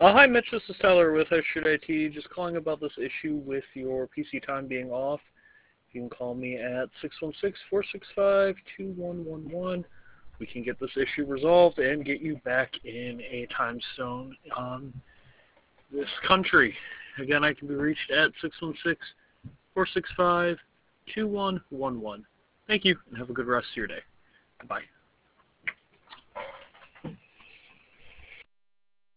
Hi, Mitch. This is Tyler with Should IT. Just calling about this issue with your PC time being off. You can call me at 616-465-2111. We can get this issue resolved and get you back in a time zone on this country. Again, I can be reached at 616-465-2111. Thank you, and have a good rest of your day. Bye.